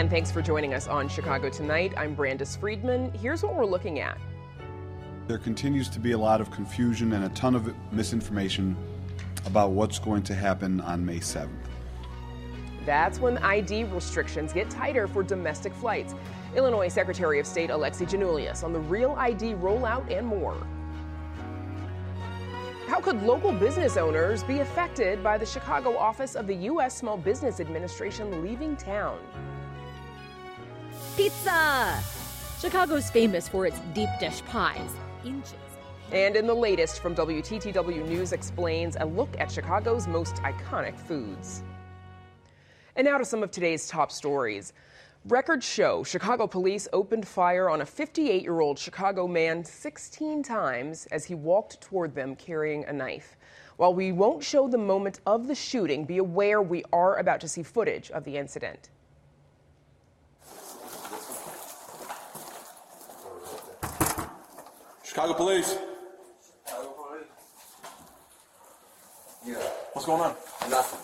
And thanks for joining us on Chicago Tonight. I'm Brandis Friedman. Here's what we're looking at. There continues to be a lot of confusion and a ton of misinformation about what's going to happen on May 7th. That's when ID restrictions get tighter for domestic flights. Illinois Secretary of State Alexi Giannoulias on the Real ID rollout and more. How could local business owners be affected by the Chicago office of the U.S. Small Business Administration leaving town? Pizza! Chicago's famous for its deep dish pies. Inches. And in the latest from WTTW News Explains, a look at Chicago's most iconic foods. And now to some of today's top stories. Records show Chicago police opened fire on a 58-year-old Chicago man 16 times as he walked toward them carrying a knife. While we won't show the moment of the shooting, be aware we are about to see footage of the incident. Chicago police. Yeah. What's going on? Nothing.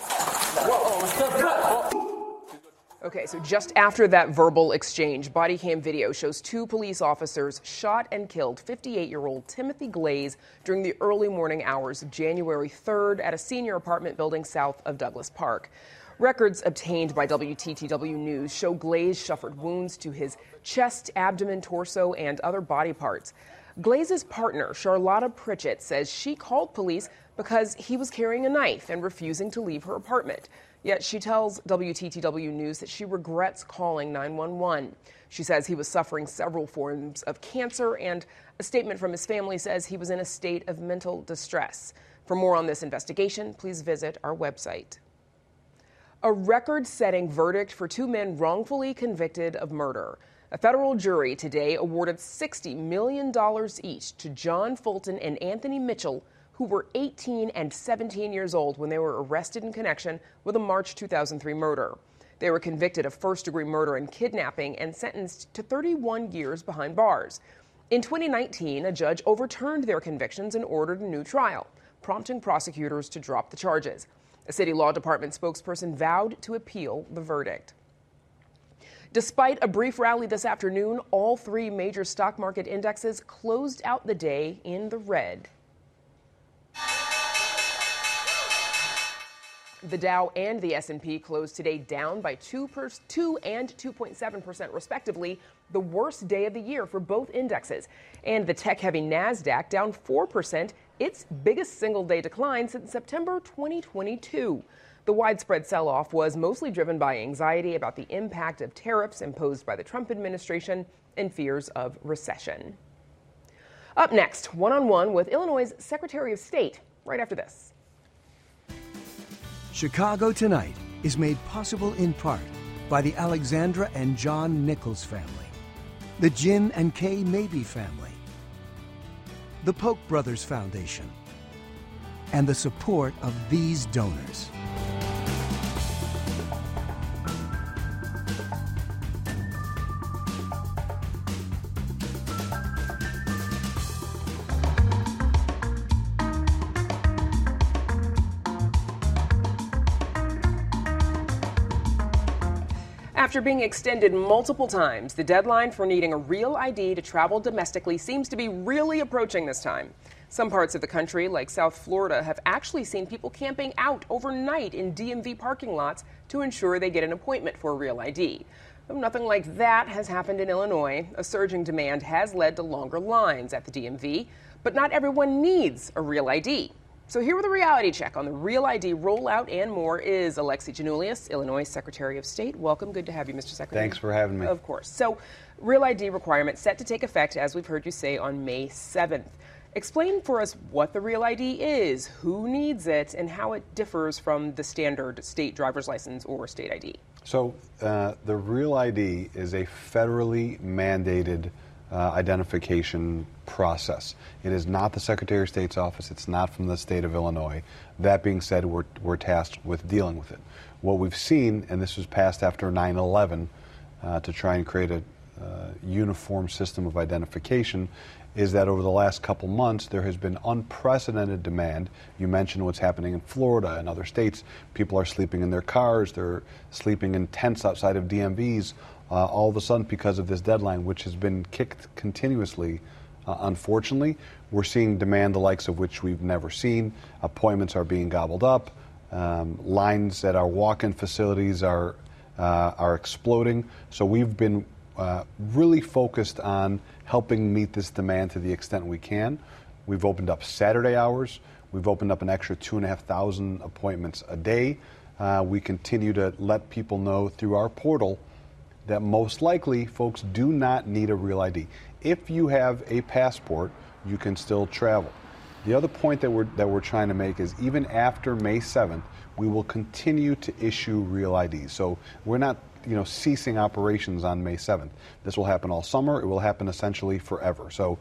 Whoa. Okay, so just after that verbal exchange, body cam video shows two police officers shot and killed 58-year-old Timothy Glaze during the early morning hours of January 3rd at a senior apartment building south of Douglas Park. Records obtained by WTTW News show Glaze suffered wounds to his chest, abdomen, torso, and other body parts. Glaze's partner, Charlotta Pritchett, says she called police because he was carrying a knife and refusing to leave her apartment. Yet she tells WTTW News that she regrets calling 911. She says he was suffering several forms of cancer, and a statement from his family says he was in a state of mental distress. For more on this investigation, please visit our website. A record-setting verdict for two men wrongfully convicted of murder. A federal jury today awarded $60 million each to John Fulton and Anthony Mitchell, who were 18 and 17 years old when they were arrested in connection with a March 2003 murder. They were convicted of first-degree murder and kidnapping and sentenced to 31 years behind bars. In 2019, a judge overturned their convictions and ordered a new trial, prompting prosecutors to drop the charges. A city law department spokesperson vowed to appeal the verdict. Despite a brief rally this afternoon, all three major stock market indexes closed out the day in the red. The Dow and the S&P closed today down by 2 and 2.7% respectively, the worst day of the year for both indexes. And the tech-heavy NASDAQ down 4%, its biggest single-day decline since September 2022. The widespread sell-off was mostly driven by anxiety about the impact of tariffs imposed by the Trump administration and fears of recession. Up next, one-on-one with Illinois' Secretary of State, right after this. Chicago Tonight is made possible in part by the Alexandra and John Nichols family, the Jim and Kay Mabey family, the Polk Brothers Foundation, and the support of these donors. After being extended multiple times, the deadline for needing a real ID to travel domestically seems to be really approaching this time. Some parts of the country, like South Florida, have actually seen people camping out overnight in DMV parking lots to ensure they get an appointment for a real ID. Nothing like that has happened in Illinois. A surging demand has led to longer lines at the DMV, but not everyone needs a real ID. So here with a reality check on the Real ID rollout and more is Alexi Giannoulias, Illinois Secretary of State. Welcome. Good to have you, Mr. Secretary. Thanks for having me. Of course. So Real ID requirement set to take effect, as we've heard you say, on May 7th. Explain for us what the Real ID is, who needs it, and how it differs from the standard state driver's license or state ID. So the Real ID is a federally mandated identification process. It is not the Secretary of State's office. It's not from the state of Illinois. That being said, we're tasked with dealing with it. What we've seen, and this was passed after 9/11 to try and create uniform system of identification is that over the last couple months there has been unprecedented demand. You mentioned what's happening in Florida and other states. People are sleeping in their cars, they're sleeping in tents outside of DMVs, all of a sudden because of this deadline, which has been kicked continuously. Unfortunately, we're seeing demand the likes of which we've never seen. Appointments are being gobbled up. Lines at our walk-in facilities are exploding. So we've been really focused on helping meet this demand to the extent we can. We've opened up Saturday hours. We've opened up an extra 2,500 appointments a day. We continue to let people know through our portal that most likely folks do not need a real ID. If you have a passport, you can still travel. The other point that we're trying to make is even after May 7th, we will continue to issue real IDs. So we're not ceasing operations on May 7th. This will happen all summer. It will happen essentially forever. So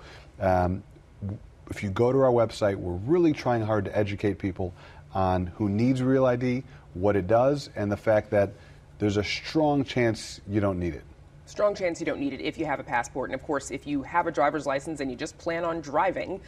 if you go to our website, we're really trying hard to educate people on who needs real ID, what it does, and the fact that there's a strong chance you don't need it. Strong chance you don't need it if you have a passport. And of course, if you have a driver's license and you just plan on driving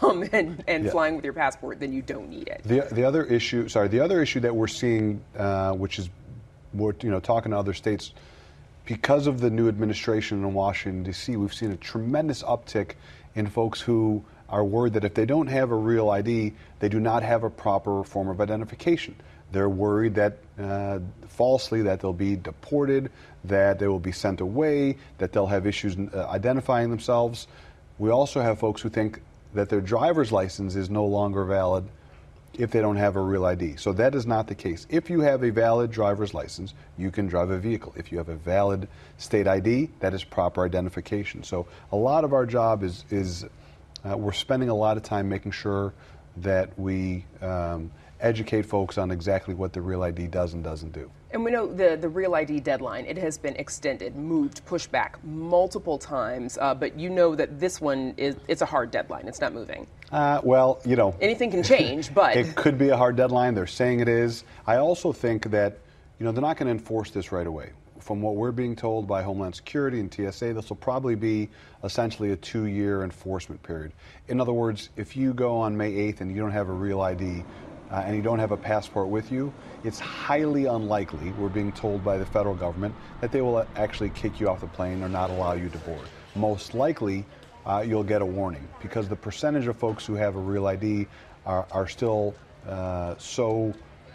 and flying with your passport, then you don't need it. The other issue that we're seeing, which is we're talking to other states, because of the new administration in Washington, D.C., we've seen a tremendous uptick in folks who are worried that if they don't have a real ID, they do not have a proper form of identification. They're worried that falsely that they'll be deported, that they will be sent away, that they'll have issues identifying themselves. We also have folks who think that their driver's license is no longer valid if they don't have a real ID. So that is not the case. If you have a valid driver's license, you can drive a vehicle. If you have a valid state ID, that is proper identification. So a lot of our job is we're spending a lot of time making sure that we educate folks on exactly what the real ID does and doesn't do. And we know the real ID deadline, it has been extended, moved, pushed back multiple times, but you know that this one it's a hard deadline. It's not moving. Well, anything can change, but it could be a hard deadline. They're saying it is. I also think that they're not going to enforce this right away. From what we're being told by Homeland Security and TSA, this will probably be essentially a 2-year enforcement period. In other words, if you go on May 8th and you don't have a real ID, and you don't have a passport with you, it's highly unlikely, we're being told by the federal government, that they will actually kick you off the plane or not allow you to board. Most likely, you'll get a warning, because the percentage of folks who have a real ID are still so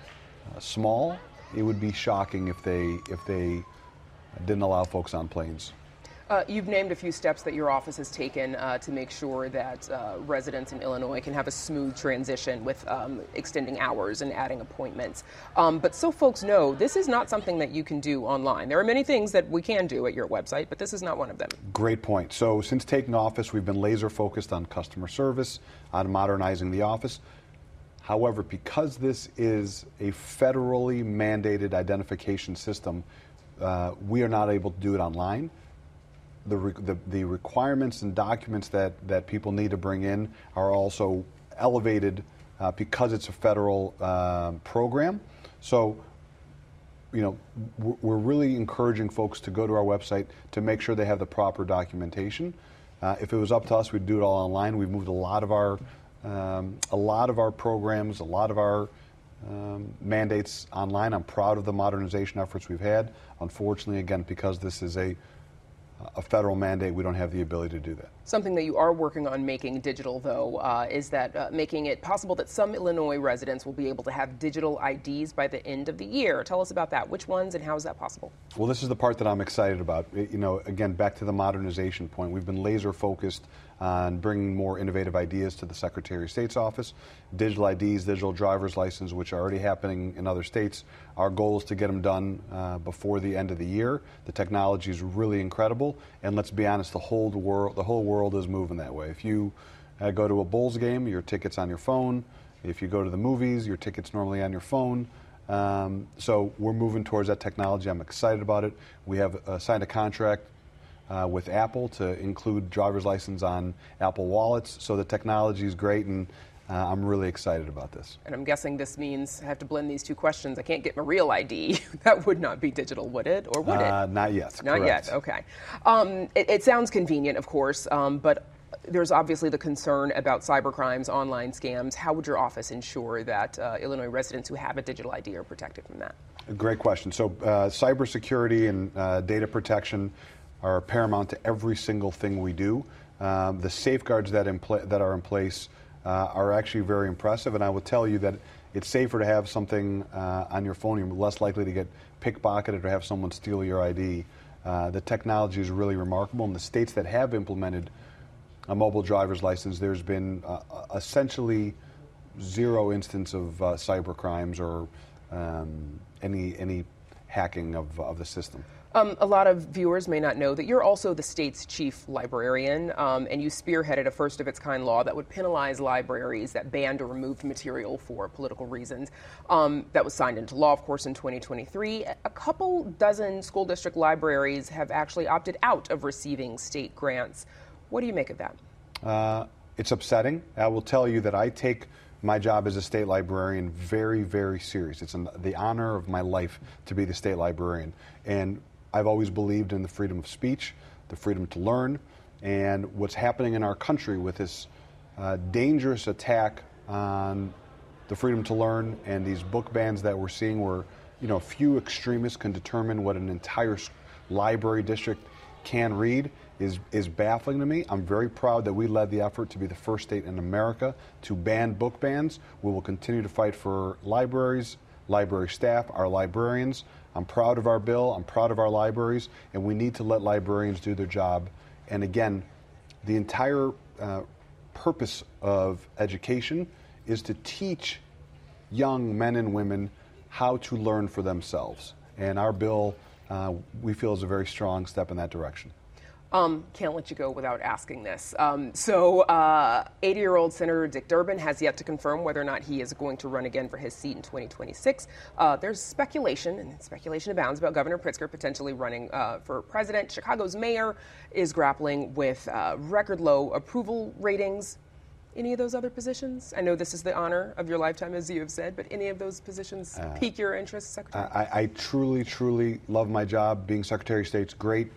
small. It would be shocking if they didn't allow folks on planes. You've named a few steps that your office has taken to make sure that residents in Illinois can have a smooth transition with extending hours and adding appointments. But so folks know, this is not something that you can do online. There are many things that we can do at your website, but this is not one of them. Great point. So since taking office, we've been laser focused on customer service, on modernizing the office. However, because this is a federally mandated identification system, we are not able to do it online. The requirements and documents that people need to bring in are also elevated because it's a federal program. So, we're really encouraging folks to go to our website to make sure they have the proper documentation. If it was up to us, we'd do it all online. We've moved a lot of our programs, a lot of our mandates online. I'm proud of the modernization efforts we've had. Unfortunately, again, because this is a federal mandate, we don't have the ability to do that. Something that you are working on making digital, though, is that making it possible that some Illinois residents will be able to have digital IDs by the end of the year. Tell us about that. Which ones and how is that possible? Well, this is the part that I'm excited about. Again, back to the modernization point, we've been laser focused on bringing more innovative ideas to the Secretary of State's office. Digital IDs, digital driver's license, which are already happening in other states. Our goal is to get them done before the end of the year. The technology is really incredible, and let's be honest, the whole world is moving that way. If you go to a Bulls game, your ticket's on your phone. If you go to the movies, your ticket's normally on your phone. So we're moving towards that technology. I'm excited about it. We have signed a contract with Apple to include driver's license on Apple wallets. So the technology is great, and I'm really excited about this. And I'm guessing this means I have to blend these two questions. I can't get my real ID. That would not be digital, would it? Or would it? Not yet. Not correct. yet. Okay. It sounds convenient, of course, but there's obviously the concern about cybercrimes, online scams. How would your office ensure that Illinois residents who have a digital ID are protected from that? Great question. So cybersecurity and data protection are paramount to every single thing we do. The safeguards that are in place are actually very impressive, and I will tell you that it's safer to have something on your phone. You're less likely to get pickpocketed or have someone steal your ID. The technology is really remarkable. In the states that have implemented a mobile driver's license, there's been essentially zero instance of cyber crimes or any hacking of the system. A lot of viewers may not know that you're also the state's chief librarian, and you spearheaded a first-of-its-kind law that would penalize libraries that banned or removed material for political reasons. That was signed into law, of course, in 2023. A couple dozen school district libraries have actually opted out of receiving state grants. What do you make of that? It's upsetting. I will tell you that I take my job as a state librarian very, very serious. It's the honor of my life to be the state librarian. And I've always believed in the freedom of speech, the freedom to learn, and what's happening in our country with this dangerous attack on the freedom to learn and these book bans that we're seeing where, a few extremists can determine what an entire library district can read is baffling to me. I'm very proud that we led the effort to be the first state in America to ban book bans. We will continue to fight for libraries, library staff, our librarians. I'm proud of our bill. I'm proud of our libraries, and we need to let librarians do their job. And again, the entire purpose of education is to teach young men and women how to learn for themselves. And our bill, we feel, is a very strong step in that direction. Can't let you go without asking this. So 80-year-old Senator Dick Durbin has yet to confirm whether or not he is going to run again for his seat in 2026. There's speculation, and speculation abounds, about Governor Pritzker potentially running for president. Chicago's mayor is grappling with record low approval ratings. Any of those other positions? I know this is the honor of your lifetime, as you have said, but any of those positions pique your interest, Secretary? I truly, truly love my job. Being Secretary of State's great.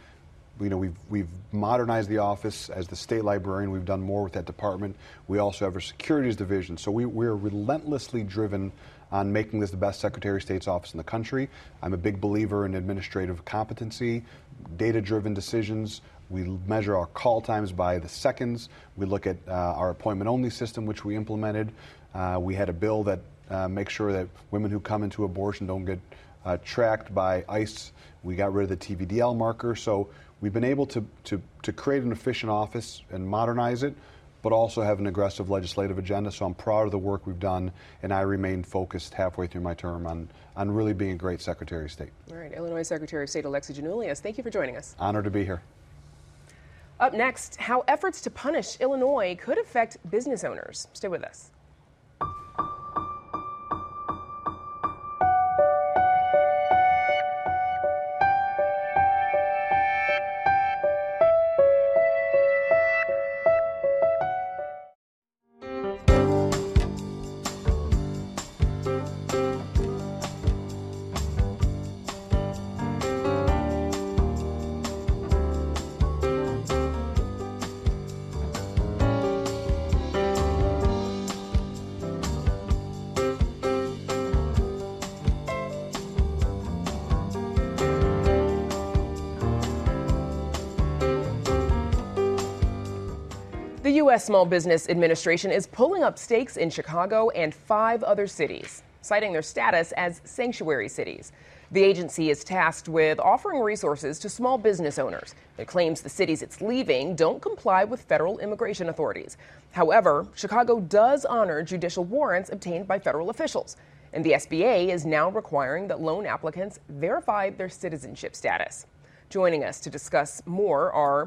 We've modernized the office as the state librarian. We've done more with that department. We also have a securities division. So we're relentlessly driven on making this the best Secretary of State's office in the country. I'm a big believer in administrative competency, data-driven decisions. We measure our call times by the seconds. We look at our appointment-only system, which we implemented. We had a bill that makes sure that women who come into abortion don't get tracked by ICE. We got rid of the TVDL marker. So we've been able to create an efficient office and modernize it, but also have an aggressive legislative agenda. So I'm proud of the work we've done, and I remain focused halfway through my term on really being a great Secretary of State. All right, Illinois Secretary of State Alexi Giannoulias, thank you for joining us. Honored to be here. Up next, how efforts to punish Illinois could affect business owners. Stay with us. The U.S. Small Business Administration is pulling up stakes in Chicago and 5 other cities, citing their status as sanctuary cities. The agency is tasked with offering resources to small business owners. It claims the cities it's leaving don't comply with federal immigration authorities. However, Chicago does honor judicial warrants obtained by federal officials, and the SBA is now requiring that loan applicants verify their citizenship status. Joining us to discuss more are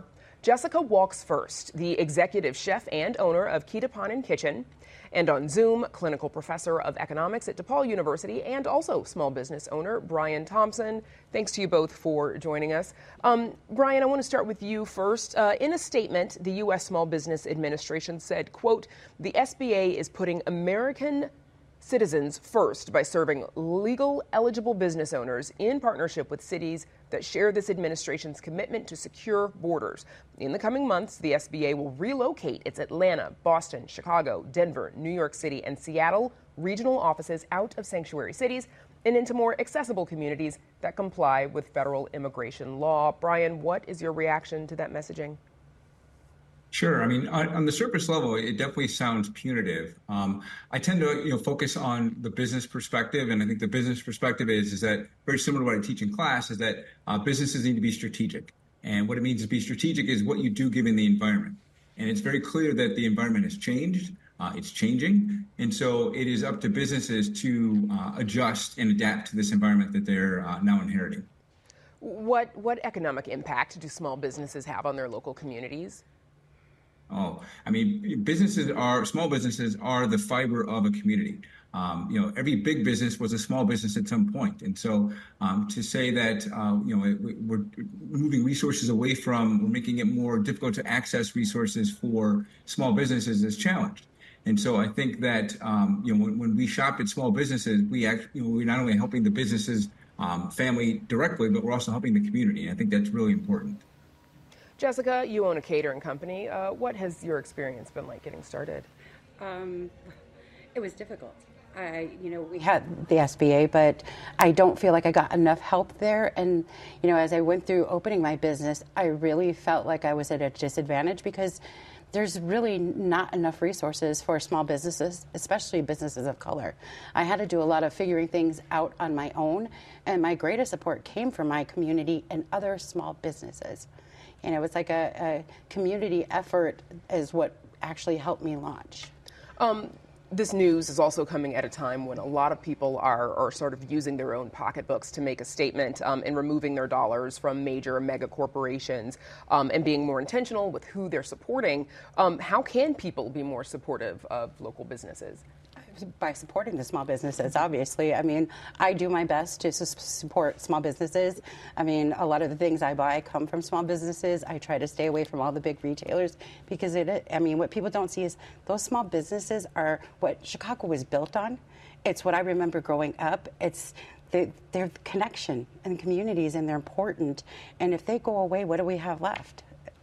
Jessica walks first, the executive chef and owner of Kitapanen Kitchen, and on Zoom, clinical professor of economics at DePaul University and also small business owner Brian Thompson. Thanks to you both for joining us. Brian, I want to start with you first. In a statement, the U.S. Small Business Administration said, quote, the SBA is putting American citizens first by serving legal eligible business owners in partnership with cities that share this administration's commitment to secure borders. In the coming months, the SBA will relocate its Atlanta, Boston, Chicago, Denver, New York City, and Seattle regional offices out of sanctuary cities and into more accessible communities that comply with federal immigration law. Brian, what is your reaction to that messaging? Sure. I mean, on the surface level, it definitely sounds punitive. I tend to, focus on the business perspective, and I think the business perspective is that very similar to what I teach in class is that businesses need to be strategic, and what it means to be strategic is what you do given the environment. And it's very clear that the environment has changed. It's changing, and so it is up to businesses to adjust and adapt to this environment that they're now inheriting. What economic impact do small businesses have on their local communities? Oh, I mean, small businesses are the fiber of a community. Every big business was a small business at some point. And so to say that, we're moving resources away from, we're making it more difficult to access resources for small businesses is challenged. And so I think that, when we shop at small businesses, we're not only helping the businesses family directly, but we're also helping the community. And I think that's really important. Jessica, you own a catering company. What has your experience been like getting started? It was difficult. We had the SBA, but I don't feel like I got enough help there. And, as I went through opening my business, I really felt like I was at a disadvantage because there's really not enough resources for small businesses, especially businesses of color. I had to do a lot of figuring things out on my own, and my greatest support came from my community and other small businesses. It's like a community effort is what actually helped me launch. This news is also coming at a time when a lot of people are sort of using their own pocketbooks to make a statement and removing their dollars from major mega corporations and being more intentional with who they're supporting. How can people be more supportive of local businesses? By supporting the small businesses, obviously. I mean, I do my best to support small businesses. I mean, a lot of the things I buy come from small businesses. I try to stay away from all the big retailers because what people don't see is those small businesses are what Chicago was built on. It's what I remember growing up. It's their connection and communities, and they're important. And if they go away, what do we have left?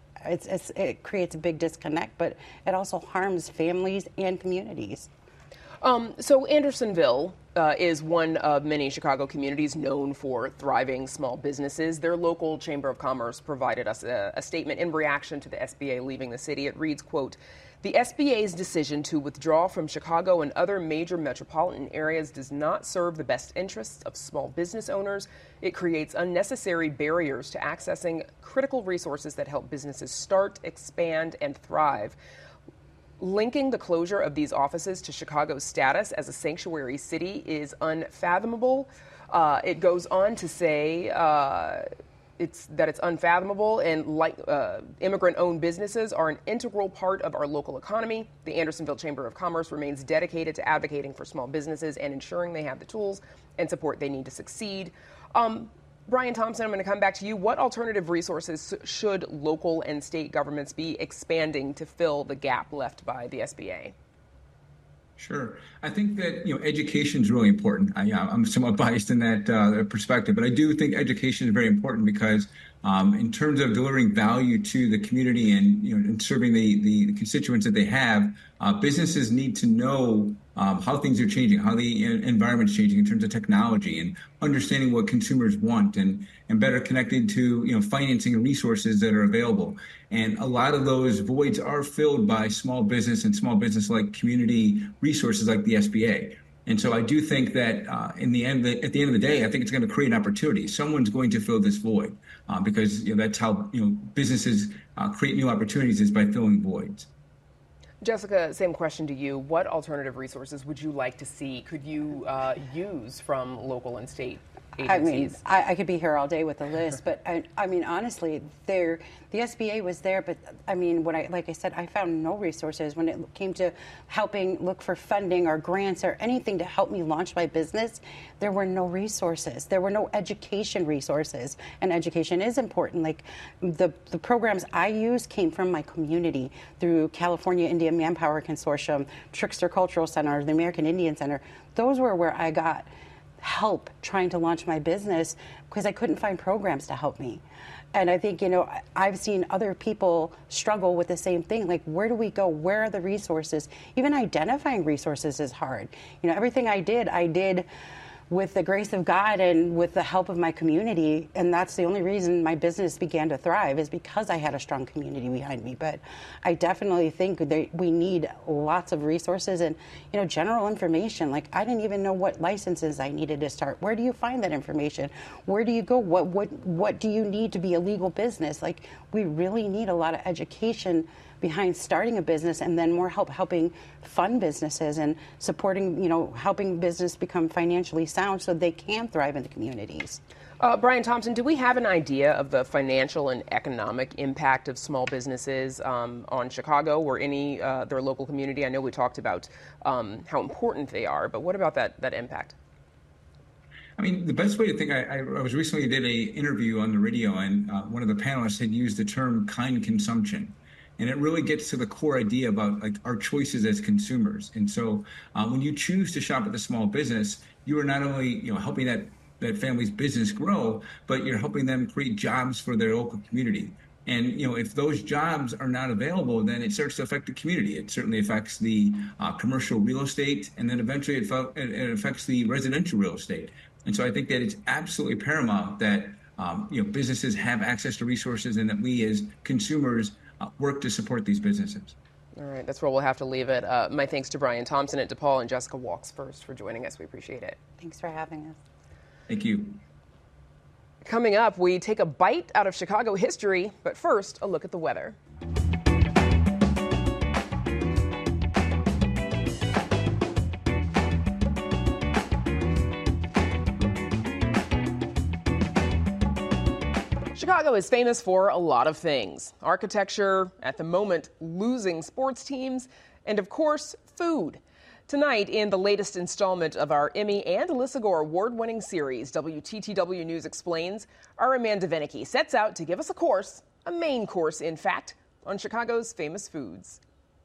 It creates a big disconnect, but it also harms families and communities. So Andersonville is one of many Chicago communities known for thriving small businesses. Their local Chamber of Commerce provided us a statement in reaction to the SBA leaving the city. It reads, quote, the SBA's decision to withdraw from Chicago and other major metropolitan areas does not serve the best interests of small business owners. It creates unnecessary barriers to accessing critical resources that help businesses start, expand, and thrive. Linking the closure of these offices to Chicago's status as a sanctuary city is unfathomable. It goes on to say it's unfathomable, and like immigrant-owned businesses are an integral part of our local economy. The Andersonville Chamber of Commerce remains dedicated to advocating for small businesses and ensuring they have the tools and support they need to succeed. Brian Thompson, I'm going to come back to you. What alternative resources should local and state governments be expanding to fill the gap left by the SBA? Sure. I think that, education is really important. I'm somewhat biased in that perspective, but I do think education is very important because in terms of delivering value to the community and serving the constituents that they have, businesses need to know how things are changing, how the environment is changing in terms of technology, and understanding what consumers want, and better connected to financing and resources that are available. And a lot of those voids are filled by small business and small business-like community resources like the SBA. And so I do think that at the end of the day, I think it's going to create an opportunity. Someone's going to fill this void because that's how businesses create new opportunities, is by filling voids. Jessica, same question to you. What alternative resources would you like to see? Could you use from local and state agencies. I could be here all day with a list, but I mean, honestly, the SBA was there, but I mean, like I said, I found no resources when it came to helping look for funding or grants or anything to help me launch my business. There were no resources. There were no education resources, and education is important. Like the programs I used came from my community through California Indian Manpower Consortium, Trickster Cultural Center, the American Indian Center. Those were where I got help trying to launch my business because I couldn't find programs to help me. And I think, I've seen other people struggle with the same thing. Like, where do we go? Where are the resources? Even identifying resources is hard. Everything I did with the grace of God and with the help of my community. And that's the only reason my business began to thrive, is because I had a strong community behind me. But I definitely think that we need lots of resources and, general information. Like, I didn't even know what licenses I needed to start. Where do you find that information? Where do you go? What do you need to be a legal business? Like, we really need a lot of education behind starting a business, and then more helping fund businesses and supporting, helping business become financially sound so they can thrive in the communities. Brian Thompson, do we have an idea of the financial and economic impact of small businesses on Chicago or any their local community? I know we talked about how important they are, but what about that impact? I mean, the best way to think, I was recently did a interview on the radio, and one of the panelists had used the term kind consumption. And it really gets to the core idea about like our choices as consumers. And so when you choose to shop at the small business, you are not only helping that family's business grow, but you're helping them create jobs for their local community. And if those jobs are not available, then it starts to affect the community. It certainly affects the commercial real estate, and then eventually it affects the residential real estate. And so I think that it's absolutely paramount that businesses have access to resources, and that we as consumers work to support these businesses. All right, that's where we'll have to leave it. My thanks to Brian Thompson at DePaul and Jessica Walks First for joining us. We appreciate it. Thanks for having us. Thank you. Coming up, we take a bite out of Chicago history, but first, a look at the weather. Chicago is famous for a lot of things. Architecture, at the moment, losing sports teams, and of course, food. Tonight, in the latest installment of our Emmy and Alyssa Gore award-winning series, WTTW News Explains, our Amanda Vinicky sets out to give us a course, a main course, in fact, on Chicago's famous foods.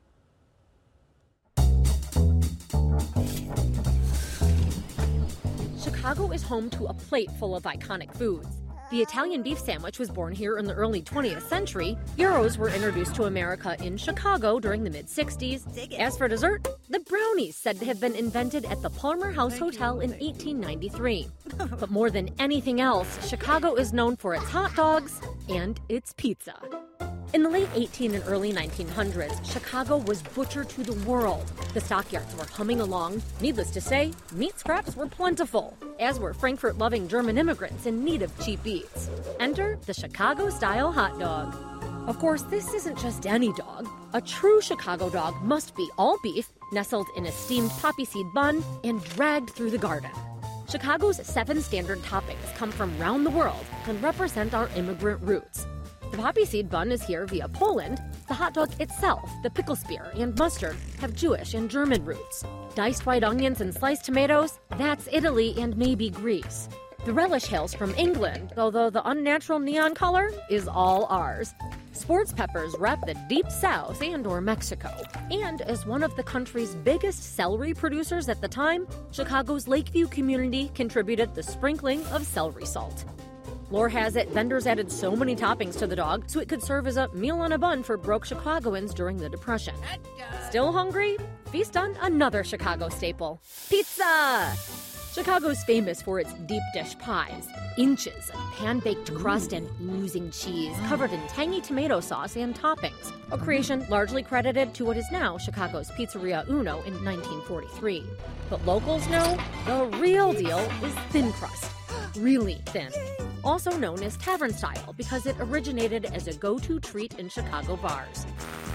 Chicago is home to a plate full of iconic foods. The Italian beef sandwich was born here in the early 20th century. Gyros were introduced to America in Chicago during the mid-60s. As for dessert, the brownies said to have been invented at the Palmer House Hotel in 1893. But more than anything else, Chicago is known for its hot dogs and its pizza. In the late 18 and early 1900s, Chicago was butcher to the world. The stockyards were humming along. Needless to say, meat scraps were plentiful, as were Frankfurt-loving German immigrants in need of cheap eats. Enter the Chicago-style hot dog. Of course, this isn't just any dog. A true Chicago dog must be all beef, nestled in a steamed poppy seed bun, and dragged through the garden. Chicago's 7 standard toppings come from around the world and represent our immigrant roots. The poppy seed bun is here via Poland. The hot dog itself, the pickle spear, and mustard have Jewish and German roots. Diced white onions and sliced tomatoes, that's Italy and maybe Greece. The relish hails from England, although the unnatural neon color is all ours. Sports peppers rep the deep south and/or Mexico. And as one of the country's biggest celery producers at the time, Chicago's Lakeview community contributed the sprinkling of celery salt. Lore has it, vendors added so many toppings to the dog so it could serve as a meal on a bun for broke Chicagoans during the Depression. Still hungry? Feast on another Chicago staple, pizza! Chicago's famous for its deep dish pies, inches of pan-baked crust and oozing cheese covered in tangy tomato sauce and toppings, a creation largely credited to what is now Chicago's Pizzeria Uno in 1943. But locals know the real deal is thin crust, really thin. Also known as tavern style because it originated as a go-to treat in Chicago bars.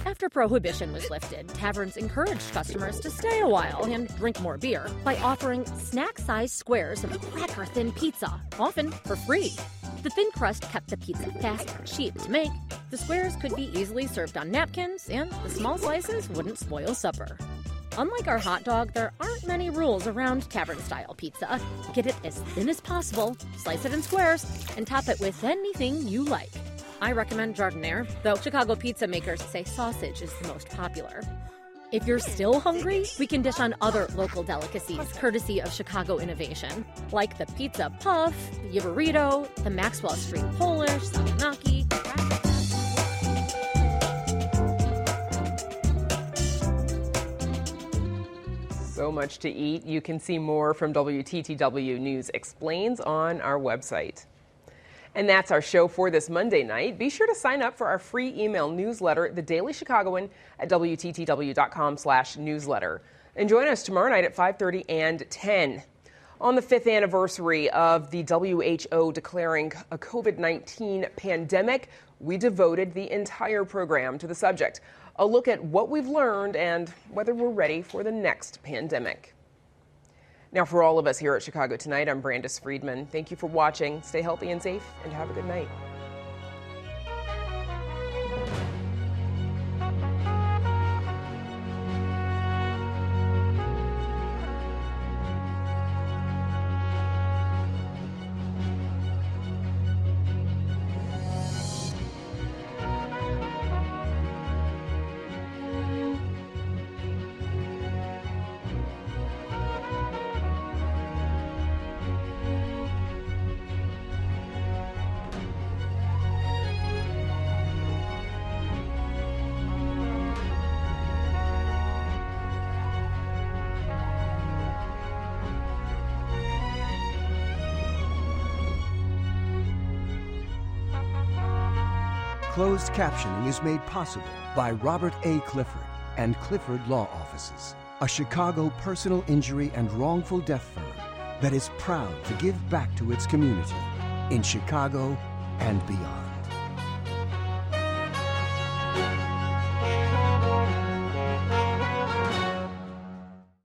After Prohibition was lifted, taverns encouraged customers to stay a while and drink more beer by offering snack-sized squares of cracker-thin pizza, often for free. The thin crust kept the pizza fast and cheap to make. The squares could be easily served on napkins, and the small slices wouldn't spoil supper. Unlike our hot dog, there aren't many rules around tavern-style pizza. Get it as thin as possible, slice it in squares, and top it with anything you like. I recommend Jardiniere, though Chicago pizza makers say sausage is the most popular. If you're still hungry, we can dish on other local delicacies, courtesy of Chicago Innovation, like the Pizza Puff, the Burrito, the Maxwell Street Polish, Saganaki. So much to eat. You can see more from WTTW News Explains on our website. And that's our show for this Monday night. Be sure to sign up for our free email newsletter, The Daily Chicagoan, at WTTW.com/newsletter. And join us tomorrow night at 5:30 and 10. On the 5th anniversary of the WHO declaring a COVID-19 pandemic, we devoted the entire program to the subject. A look at what we've learned and whether we're ready for the next pandemic. Now, for all of us here at Chicago Tonight, I'm Brandis Friedman. Thank you for watching. Stay healthy and safe, and have a good night. Closed captioning is made possible by Robert A. Clifford and Clifford Law Offices, a Chicago personal injury and wrongful death firm that is proud to give back to its community in Chicago and beyond.